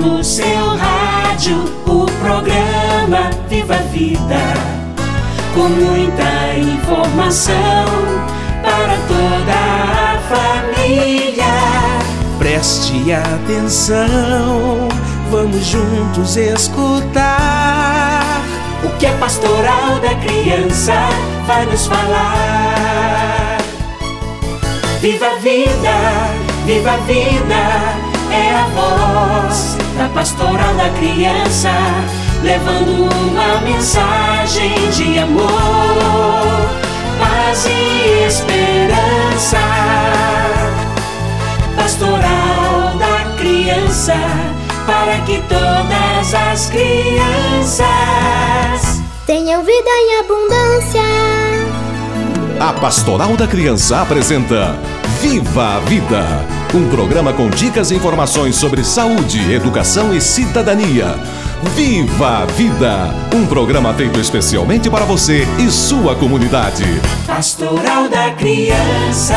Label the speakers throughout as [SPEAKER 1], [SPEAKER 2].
[SPEAKER 1] no seu rádio o programa Viva a Vida, com muita informação para toda a família.
[SPEAKER 2] Preste atenção, vamos juntos escutar
[SPEAKER 1] o que a Pastoral da Criança vai nos falar. Viva a vida, viva a vida, é a voz da Pastoral da Criança, levando uma mensagem de amor, paz e esperança. Pastoral da Criança, para que todas as crianças
[SPEAKER 3] tenham vida em abundância.
[SPEAKER 4] A Pastoral da Criança apresenta Viva a Vida, um programa com dicas e informações sobre saúde, educação e cidadania. Viva a Vida, um programa feito especialmente para você e sua comunidade.
[SPEAKER 1] Pastoral da Criança.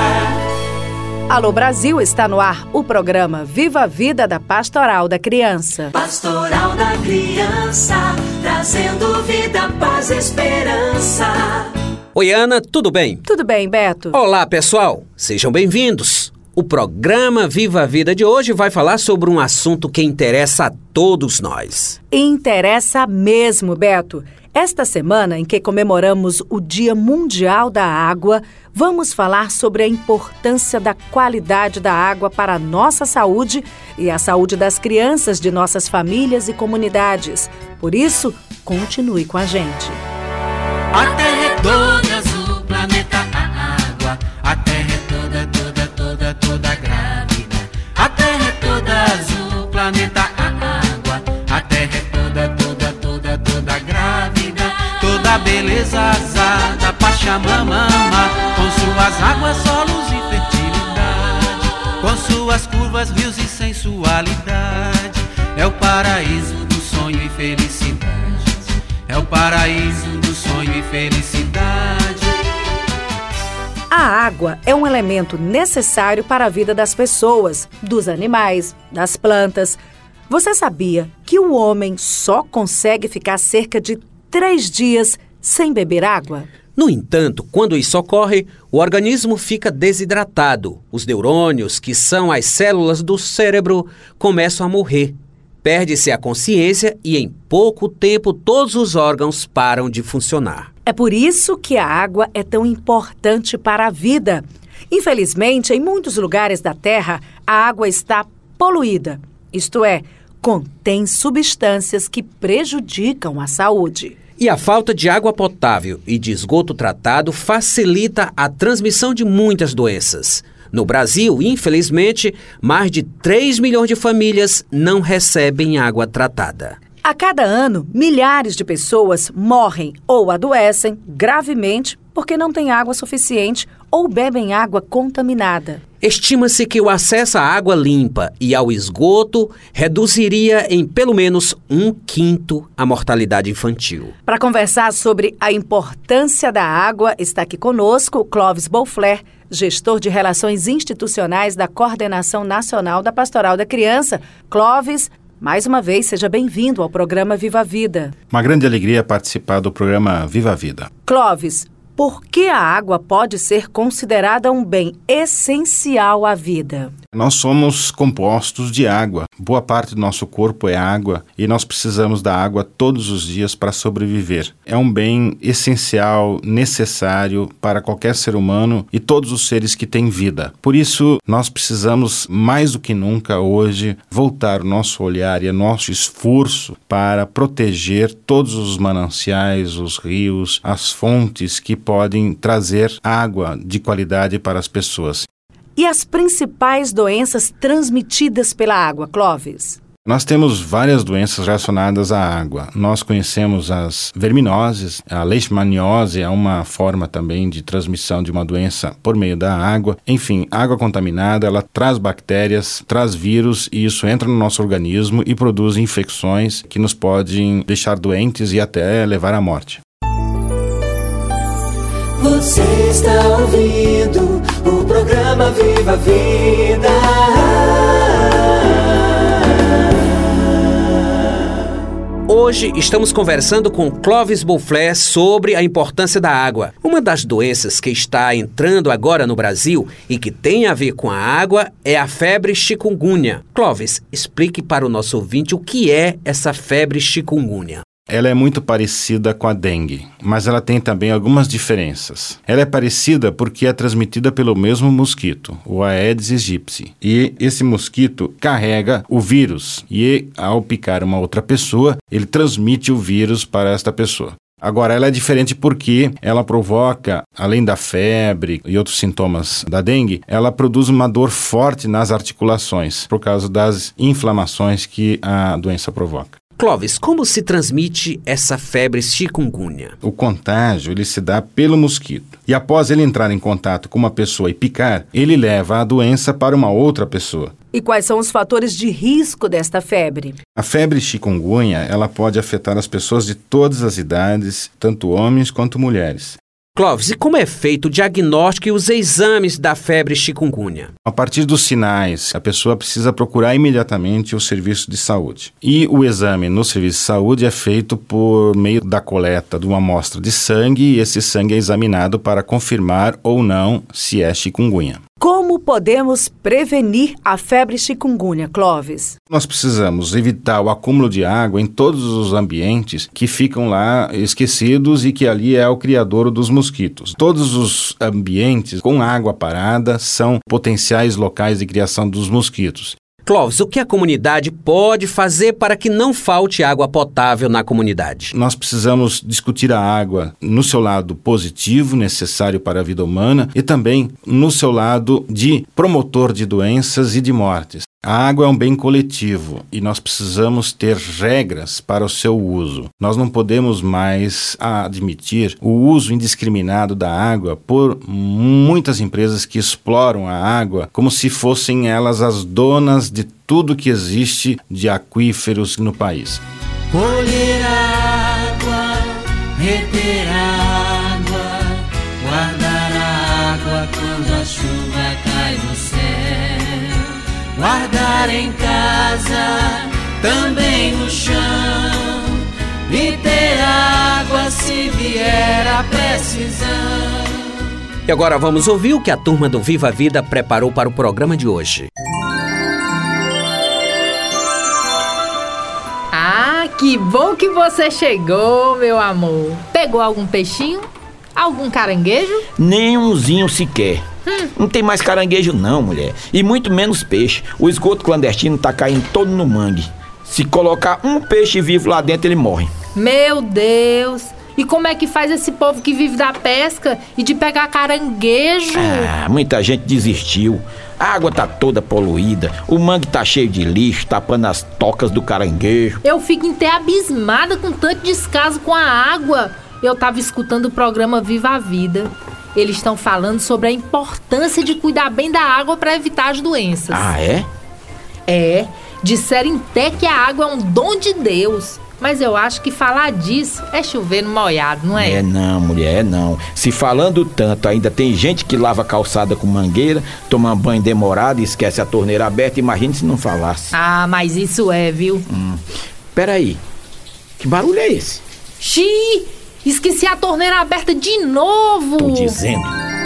[SPEAKER 5] Alô Brasil, está no ar o programa Viva a Vida da Pastoral da Criança.
[SPEAKER 1] Pastoral da Criança, trazendo vida, paz e esperança.
[SPEAKER 6] Oi Ana, tudo bem?
[SPEAKER 5] Tudo bem, Beto?
[SPEAKER 6] Olá pessoal, sejam bem-vindos. O programa Viva a Vida de hoje vai falar sobre um assunto que interessa a todos nós.
[SPEAKER 5] Interessa mesmo, Beto. Esta semana em que comemoramos o Dia Mundial da Água, vamos falar sobre a importância da qualidade da água para a nossa saúde e a saúde das crianças de nossas famílias e comunidades. Por isso, continue com a gente.
[SPEAKER 7] A Terra é toda azul, planeta a água. A Terra é toda, toda, toda, toda grávida. A Terra é toda azul, planeta a água. A Terra é toda, toda, toda, toda grávida. Toda beleza azada, Pachamama, com suas águas, solos e fertilidade, com suas curvas, rios e sensualidade. É o paraíso do sonho e felicidade. É o paraíso do sonho e felicidade.
[SPEAKER 5] A água é um elemento necessário para a vida das pessoas, dos animais, das plantas. Você sabia que o homem só consegue ficar cerca de 3 dias sem beber água?
[SPEAKER 6] No entanto, quando isso ocorre, o organismo fica desidratado. Os neurônios, que são as células do cérebro, começam a morrer. Perde-se a consciência e, em pouco tempo, todos os órgãos param de funcionar.
[SPEAKER 5] É por isso que a água é tão importante para a vida. Infelizmente, em muitos lugares da Terra, a água está poluída. Isto é, contém substâncias que prejudicam a saúde.
[SPEAKER 6] E a falta de água potável e de esgoto tratado facilita a transmissão de muitas doenças. No Brasil, infelizmente, mais de 3 milhões de famílias não recebem água tratada.
[SPEAKER 5] A cada ano, milhares de pessoas morrem ou adoecem gravemente porque não têm água suficiente ou bebem água contaminada.
[SPEAKER 6] Estima-se que o acesso à água limpa e ao esgoto reduziria em pelo menos 1/5 a mortalidade infantil.
[SPEAKER 5] Para conversar sobre a importância da água, está aqui conosco o Clóvis Boufler, gestor de Relações Institucionais da Coordenação Nacional da Pastoral da Criança. Clóvis, mais uma vez, seja bem-vindo ao programa Viva a Vida.
[SPEAKER 8] Uma grande alegria participar do programa Viva a Vida.
[SPEAKER 5] Clóvis, por que a água pode ser considerada um bem essencial à vida?
[SPEAKER 8] Nós somos compostos de água. Boa parte do nosso corpo é água e nós precisamos da água todos os dias para sobreviver. É um bem essencial, necessário para qualquer ser humano e todos os seres que têm vida. Por isso, nós precisamos, mais do que nunca hoje, voltar o nosso olhar e o nosso esforço para proteger todos os mananciais, os rios, as fontes que podem trazer água de qualidade para as pessoas.
[SPEAKER 5] E as principais doenças transmitidas pela água, Clóvis?
[SPEAKER 8] Nós temos várias doenças relacionadas à água. Nós conhecemos as verminoses, a leishmaniose é uma forma também de transmissão de uma doença por meio da água. Enfim, água contaminada, ela traz bactérias, traz vírus e isso entra no nosso organismo e produz infecções que nos podem deixar doentes e até levar à morte.
[SPEAKER 1] Você está ouvindo o programa Viva a Vida.
[SPEAKER 6] hoje estamos conversando com Clóvis Bouflé sobre a importância da água. Uma das doenças que está entrando agora no Brasil e que tem a ver com a água é a febre chikungunya. Clóvis, explique para o nosso ouvinte o que é essa febre chikungunya.
[SPEAKER 8] Ela é muito parecida com a dengue, mas ela tem também algumas diferenças. Ela é parecida porque é transmitida pelo mesmo mosquito, o Aedes aegypti. E esse mosquito carrega o vírus e, ao picar uma outra pessoa, ele transmite o vírus para esta pessoa. Agora, ela é diferente porque ela provoca, além da febre e outros sintomas da dengue, ela produz uma dor forte nas articulações, por causa das inflamações que a doença provoca.
[SPEAKER 6] Clóvis, como se transmite essa febre chikungunya?
[SPEAKER 8] O contágio, ele se dá pelo mosquito. E após ele entrar em contato com uma pessoa e picar, ele leva a doença para uma outra pessoa.
[SPEAKER 5] E quais são os fatores de risco desta febre?
[SPEAKER 8] A febre chikungunya, ela pode afetar as pessoas de todas as idades, tanto homens quanto mulheres.
[SPEAKER 6] Clóvis, e como é feito o diagnóstico e os exames da febre chikungunya?
[SPEAKER 8] A partir dos sinais, a pessoa precisa procurar imediatamente o serviço de saúde. E o exame no serviço de saúde é feito por meio da coleta de uma amostra de sangue e esse sangue é examinado para confirmar ou não se é chikungunya.
[SPEAKER 5] Como podemos prevenir a febre chikungunya, Clóvis?
[SPEAKER 8] Nós precisamos evitar o acúmulo de água em todos os ambientes que ficam lá esquecidos e que ali é o criadouro dos mosquitos. Todos os ambientes com água parada são potenciais locais de criação dos mosquitos.
[SPEAKER 6] Clóvis, o que a comunidade pode fazer para que não falte água potável na comunidade?
[SPEAKER 8] Nós precisamos discutir a água no seu lado positivo, necessário para a vida humana, e também no seu lado de promotor de doenças e de mortes. A água é um bem coletivo e nós precisamos ter regras para o seu uso. Nós não podemos mais admitir o uso indiscriminado da água por muitas empresas que exploram a água como se fossem elas as donas de tudo que existe de aquíferos no país.
[SPEAKER 7] Colher água, reter água, guardar a água quando a chuva cai do céu. Guardar em casa, também no chão, e ter água se vier a precisão.
[SPEAKER 6] E agora vamos ouvir o que a turma do Viva a Vida preparou para o programa de hoje.
[SPEAKER 9] Ah, que bom que você chegou, meu amor. Pegou algum peixinho? Algum caranguejo?
[SPEAKER 10] Nenhumzinho sequer. Não tem mais caranguejo não, mulher. E muito menos peixe. O esgoto clandestino tá caindo todo no mangue. Se colocar um peixe vivo lá dentro, ele morre.
[SPEAKER 9] Meu Deus! E como é que faz esse povo que vive da pesca e de pegar caranguejo?
[SPEAKER 10] Ah, muita gente desistiu. A água tá toda poluída. O mangue tá cheio de lixo, tapando as tocas do caranguejo.
[SPEAKER 9] Eu fico até abismada com tanto descaso com a água. Eu tava escutando o programa Viva a Vida. Eles estão falando sobre a importância de cuidar bem da água para evitar as doenças.
[SPEAKER 10] Ah, é?
[SPEAKER 9] É, disseram até que a água é um dom de Deus. Mas eu acho que falar disso é chover no molhado, não é?
[SPEAKER 10] É não, mulher, é não. Se falando tanto, ainda tem gente que lava a calçada com mangueira, toma banho demorado e esquece a torneira aberta. Imagine se não falasse.
[SPEAKER 9] Ah, mas isso é, viu?
[SPEAKER 10] Peraí, que barulho é esse?
[SPEAKER 9] Xiii! Esqueci a torneira aberta de novo!
[SPEAKER 10] Tô dizendo.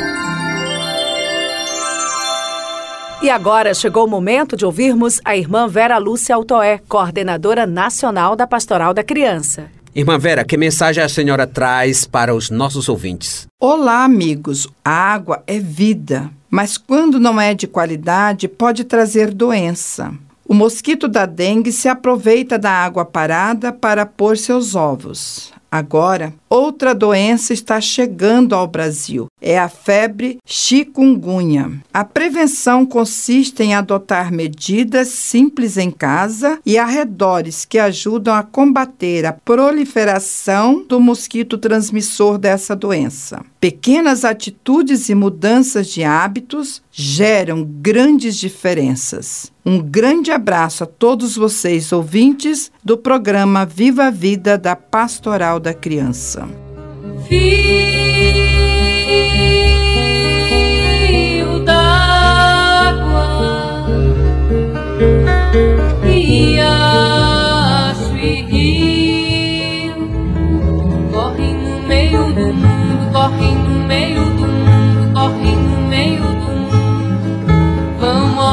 [SPEAKER 5] E agora chegou o momento de ouvirmos a irmã Vera Lúcia Altoé, coordenadora nacional da Pastoral da Criança.
[SPEAKER 6] Irmã Vera, que mensagem a senhora traz para os nossos ouvintes?
[SPEAKER 11] Olá, amigos. A água é vida, mas quando não é de qualidade, pode trazer doença. O mosquito da dengue se aproveita da água parada para pôr seus ovos. Agora, outra doença está chegando ao Brasil. É a febre chikungunya. A prevenção consiste em adotar medidas simples em casa e arredores que ajudam a combater a proliferação do mosquito transmissor dessa doença. Pequenas atitudes e mudanças de hábitos geram grandes diferenças. Um grande abraço a todos vocês, ouvintes do programa Viva a Vida da Pastoral da Criança.
[SPEAKER 7] Fio d'água, riacho e rio.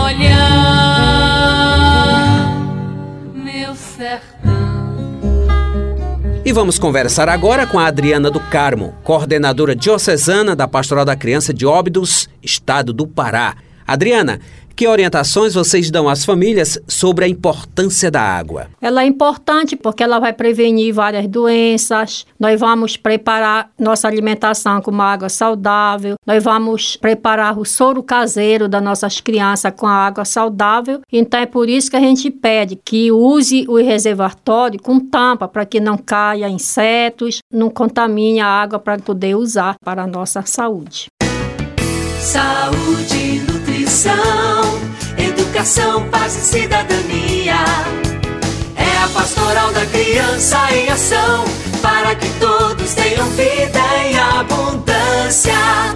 [SPEAKER 7] molhar meu sertão.
[SPEAKER 6] E vamos conversar agora com a Adriana do Carmo, coordenadora diocesana da Pastoral da Criança de Óbidos, estado do Pará. Adriana, que orientações vocês dão às famílias sobre a importância da água?
[SPEAKER 12] Ela é importante porque ela vai prevenir várias doenças. Nós vamos preparar nossa alimentação com uma água saudável. Nós vamos preparar o soro caseiro das nossas crianças com a água saudável. Então é por isso que a gente pede que use o reservatório com tampa para que não caia insetos, não contamine a água para poder usar para a nossa saúde.
[SPEAKER 1] Saúde, nutrição, educação, paz e cidadania. É a Pastoral da Criança em ação, para que todos tenham vida em abundância.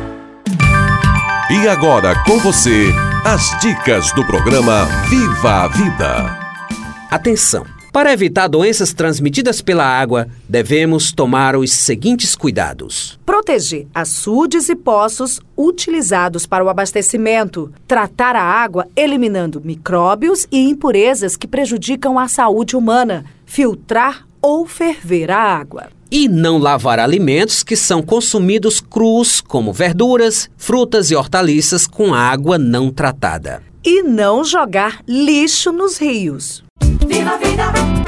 [SPEAKER 4] E agora com você, as dicas do programa Viva a Vida.
[SPEAKER 6] Atenção! Para evitar doenças transmitidas pela água, devemos tomar os seguintes cuidados.
[SPEAKER 5] Proteger açudes e poços utilizados para o abastecimento. Tratar a água eliminando micróbios e impurezas que prejudicam a saúde humana. Filtrar ou ferver a água.
[SPEAKER 6] E não lavar alimentos que são consumidos crus, como verduras, frutas e hortaliças com água não tratada.
[SPEAKER 5] E não jogar lixo nos rios.
[SPEAKER 1] Viva a vida!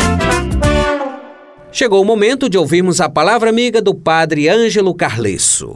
[SPEAKER 6] Chegou o momento de ouvirmos a palavra amiga do Padre Ângelo Carlesso.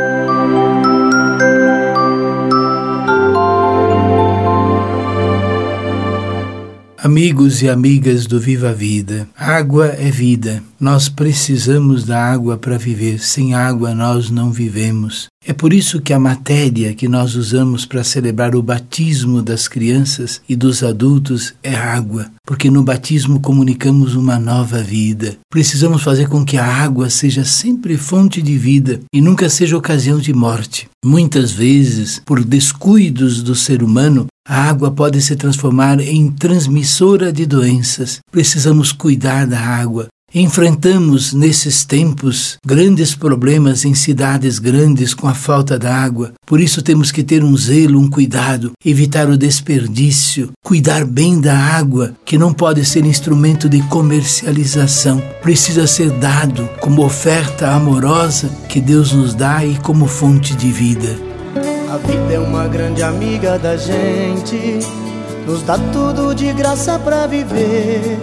[SPEAKER 13] Amigos e amigas do Viva a Vida, água é vida. Nós precisamos da água para viver. Sem água nós não vivemos. É por isso que a matéria que nós usamos para celebrar o batismo das crianças e dos adultos é água, porque no batismo comunicamos uma nova vida. Precisamos fazer com que a água seja sempre fonte de vida e nunca seja ocasião de morte. Muitas vezes, por descuidos do ser humano, a água pode se transformar em transmissora de doenças. Precisamos cuidar da água. Enfrentamos, nesses tempos, grandes problemas em cidades grandes com a falta da água. Por isso temos que ter um zelo, um cuidado, evitar o desperdício, cuidar bem da água, que não pode ser instrumento de comercialização. Precisa ser dado como oferta amorosa que Deus nos dá e como fonte de vida.
[SPEAKER 14] A vida é uma grande amiga da gente, nos dá tudo de graça pra viver.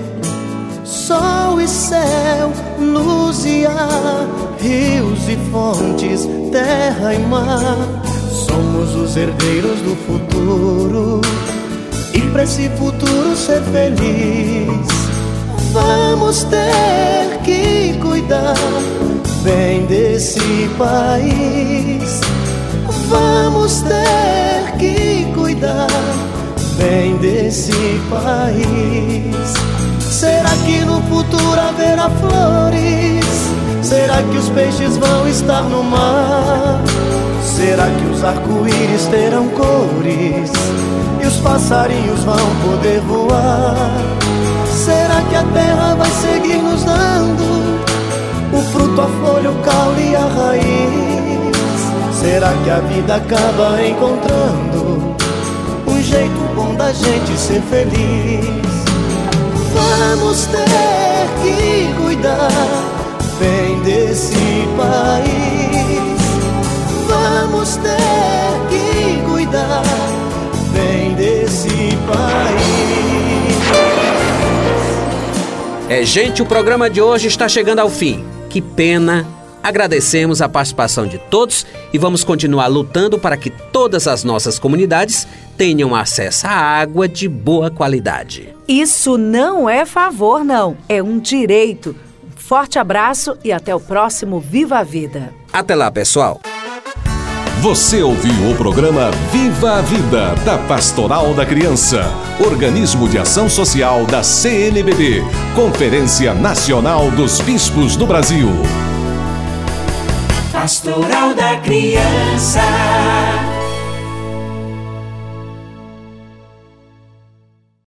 [SPEAKER 14] Sol e céu, luz e ar, rios e fontes, terra e mar. Somos os herdeiros do futuro, e pra esse futuro ser feliz, vamos ter que cuidar bem desse país. Vamos ter que cuidar bem desse país. Será que no futuro haverá flores? Será que os peixes vão estar no mar? Será que os arco-íris terão cores? E os passarinhos vão poder voar? Será que a terra vai seguir nos dando o fruto, a folha, o caule e a raiz? Será que a vida acaba encontrando um jeito bom da gente ser feliz? Vamos ter que cuidar bem desse país. Vamos ter que cuidar bem desse país.
[SPEAKER 6] Gente, o programa de hoje está chegando ao fim. Que pena. Agradecemos a participação de todos e vamos continuar lutando para que todas as nossas comunidades tenham acesso à água de boa qualidade.
[SPEAKER 5] Isso não é favor, não. É um direito. Um forte abraço e até o próximo Viva a Vida.
[SPEAKER 6] Até lá, pessoal.
[SPEAKER 4] Você ouviu o programa Viva a Vida, da Pastoral da Criança, organismo de ação social da CNBB, Conferência Nacional dos Bispos do Brasil.
[SPEAKER 1] Pastoral da Criança.